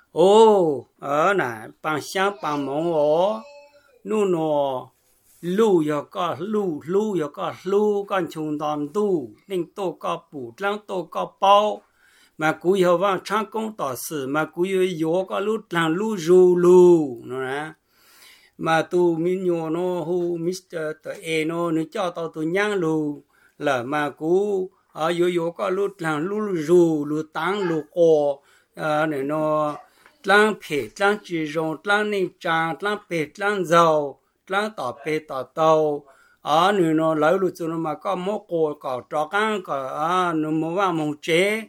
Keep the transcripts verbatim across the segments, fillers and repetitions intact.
ô ở nè bằng sáng bằng mong ở nu nọ lu yo có lu lu yo có lu con chung đòn tu nên tô có bù lăng tô có bao mà cú yo vang trang công tỏ sự mà cú yo yo có lu lăng lu ru lu nè mà tu min yo no hu mister tờ e no ni cho tao tu nhang lu là mà cú ở yo yo có lu lăng lu ru lu tang lu co à này nó lăng phê lăng chỉ rong lăng ninh trang lăng phê lăng giàu lăng tỏ phê tỏ tàu ở nơi nó lấy lúc cho nó mà có mốt cổ có trò căng có à nó mua vào mông chế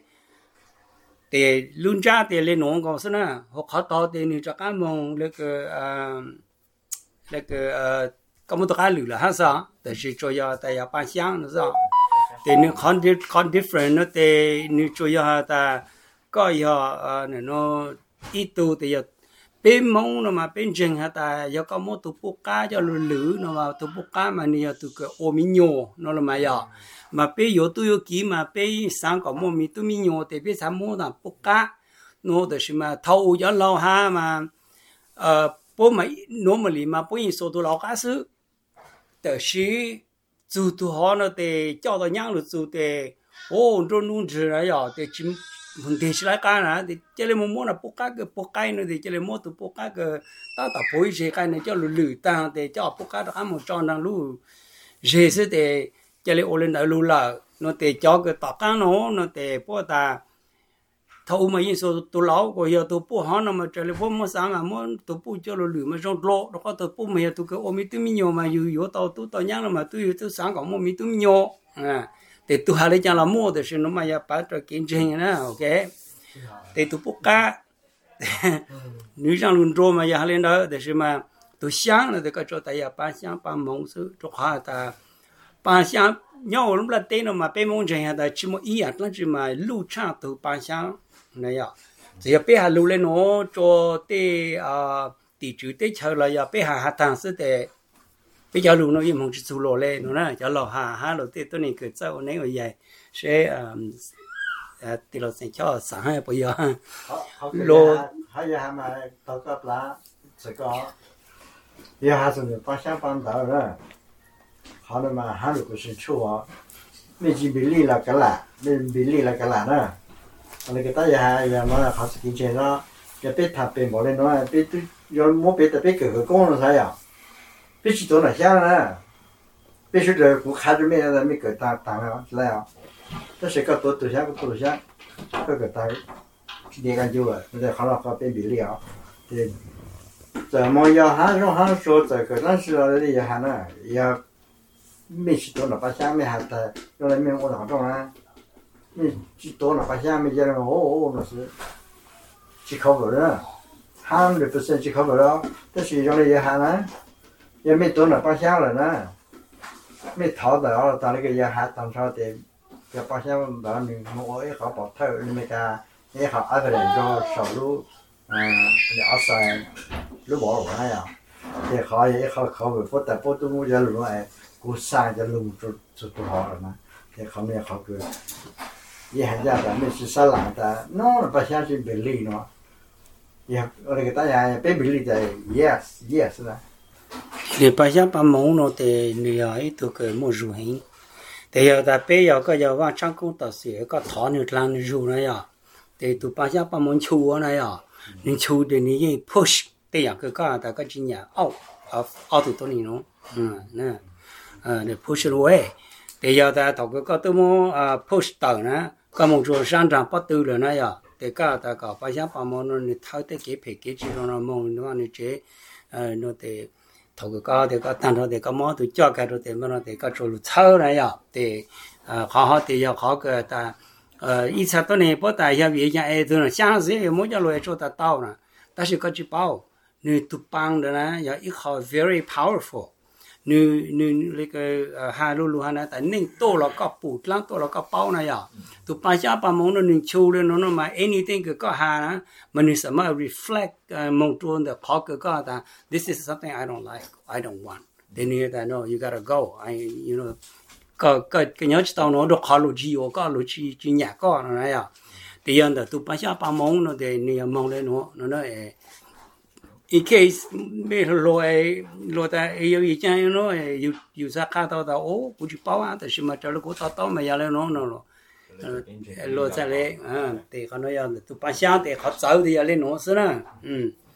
thì luôn ra thì lên nón có sao nè họ khó tao thì như trò căng mông lấy cái à lấy cái à có một cái lửa là hết saoแต่是主要在要搬箱是吧thì nó con con different nó thì nó chủ yếu là có ya nó ít tu thì bên mông nó mà bên chân hả ta ya có một tu bút cá cho lử lử nó mà tu bút cá mà nia tu cái ô mi nhô nó là mà ya mà bên yo tu yo kỹ mà bên sáng có một mi tu mi nhô thì bên sáng mua là bút cá nó thì mà thâu cho lâu ha mà ờ bố mà normally mà bố yên số tu lâu cá sư thì是做tu họ nó thì cho tao nhang được做thì ô rồi nung chỉ là ya thì chỉ mình thì sẽ cái nào thì chỉ là muốn là bốc cái bốc cái nữa thì chỉ là muốn tụ bốc cái ta ta bồi gì cái này cho lử lử ta thì cho bốc cái đó ăn một tròn đang lử gì sẽ thì chỉ là ôn lại lử là nó thì cho cái tọt cái nó nó thì bố ta thâu mà yên số tụ lão của giờ tụ bốc họ nó mà chỉ là bốc mà sáng mà muốn tụ bốc cho lử lử mà trong lỗ đó có tụ bốc mà tụ cái ôm mi tụi mi nhiều màอยู่อยู่tao tụ tao nhang mà tụi tụi sáng có một mi tụi mi nhiều à thì tụi hai lấy cho là mua thì nó mà giờ bắt được kinh doanh nữa ok thì tụi bốc cá nữ trang luôn rồi mà giờ lên đó thì mà tụi sáng là tụi cái chỗ tại giờ bán sáng bán mông sư chỗ hoa ta bán sáng nhau lúc là tên nó mà bán mông chơi là chỉ một ý à nó chỉ mà lưu trang tụi bán sáng này à thì bây giờ lưu lên nó cho tê à tỷ chủ tê chờ là giờ bây giờ hạ thằng sư tê bây giờ lúc nó im không chỉ số lô lên nó nè cho lò hà hà lô tê tôi này cứ sau này rồi vậy sẽ à thì nó sẽ cho sáng hay bây giờ lô hay là mà tao có lá sẽ có giờ hà sẽ được phát sáng ban đầu rồi họ nói mà hà được cái sự chua mình chỉ bị lì là cái lạ mình bị lì là cái lạ nữa còn cái tay hà giờ mà họ sẽ kinh doanh nó cái bếp tháp bếp bỏ lên nó bếp tôi giờ mua bếp tập bếp cái cái công nó sao vậy必须多那些呢，必须这我看着没人没个打打了来啊，这是个多多些个多些，这个打年干久了，那好了好变比例啊，对，怎么要还让还说这个那是了也还呢，也没许多那把下面还得用来面我当中啊，没许多那把下面叫人哦哦那是，几口不了，他们不是几口不了，但是用来也还呢。也没多了八箱了呢，没淘到到那个也还当初的，这八箱到你我也好保头，你那个也好安排人就收入，嗯，二三六百万呀，也好也好考虑，不但不都我这路哎，过山这路就就多好了呢，也好没好个，也很简单，没是啥难的，那八箱是便利呢，也我那个大家也别便利的 ，yes yes 呢。 thì bây giờ bán mông nó thì người ấy tụi cái mua rượu hình thì giờ ta bây giờ cái giờ vào trong công tác sẽ có thọ nữa làm rượu này à thì tụi bây giờ bán mông chua này à nên chua thì người push thì giờ cái cái ta cái chuyện nhà out out out tụi tôi nó ừ nè à để push away thì giờ ta thọ cái cái tụi mua push tờ nè cái mông chua sang trang bắt từ rồi này à thì cái ta cái bây giờ bán mông nó tháo tới cái phải cái chuyện nó mông nó nó chế nó thì thầu cái cao thì có tăng rồi thì có món tôi cho cái rồi thì mà nó thì có chỗ lụt sâu này à thì họ họ thì giờ họ cái ta ít sao tôi này bắt tay giờ vì nhà ấy tôi là sáng dễ mỗi giờ rồi cho ta tao nè ta chỉ có chỉ bảo nếu tụ băng đó nè giờ ít họ very powerful nếu nếu lấy cái hai lô lô hai này tại nên to là có bút lắm to là có bao này à tụ băng giá băng món nó nên chiu lên nó nó mà anything cái có hai nè mà nếu sao mà reflect mong tuôn được họ cái có ta this is something I don't like I don't want then you that no you gotta go I you know cái cái cái nhớ tao nó được họ lô chi có lô chi chi nhà có này à thì giờ đó tụi bạn sang bằng mong nó để nhiều mong lên nó nó nói in case mấy lối lối ta yêu ý chăng nó yêu yêu sao cả tao tao ô cũng chỉ bảo anh tại sao mà cho nó cũng tao tao mà giờ lên nó nó lối ta lên à thìเขาnói giờ tụi bạn sang thì họ giàu thì giờ lên nó xí nè